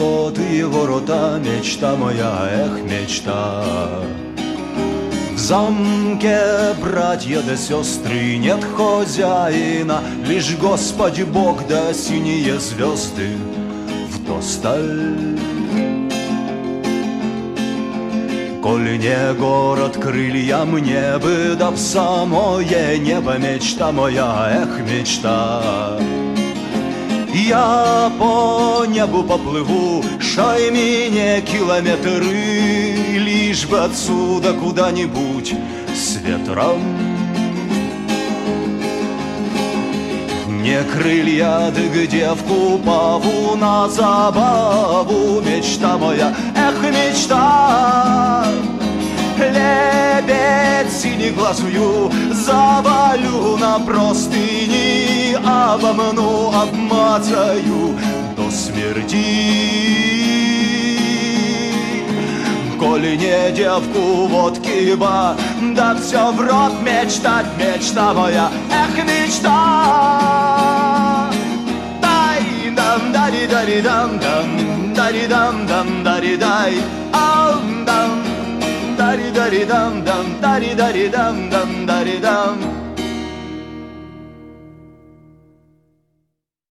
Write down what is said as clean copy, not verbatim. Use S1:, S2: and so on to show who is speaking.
S1: золотые ворота, мечта моя, эх, мечта. В замке братья да сестры, нет хозяина, лишь Господь Бог да синие звезды вдосталь. Коль не город, крылья мне бы, да в самое небо, мечта моя, эх, мечта. Я по небу поплыву, шай мне километры, лишь бы отсюда куда-нибудь с ветром. Не крылья, да к девку паву на забаву, мечта моя, эх, мечта. Лебедь синеглазую завалю на простыни, обомну, обмацаю до смерти. Коли не девку водки ба, да все в рот мечтать, мечта моя, эх, мечта. Дай-дам, дари-дари-дам-дам, дари-дам-дам, дари-дай, ам-дам, дари-дари-дам-дам, дари-дари-дам-дам, дари-дам.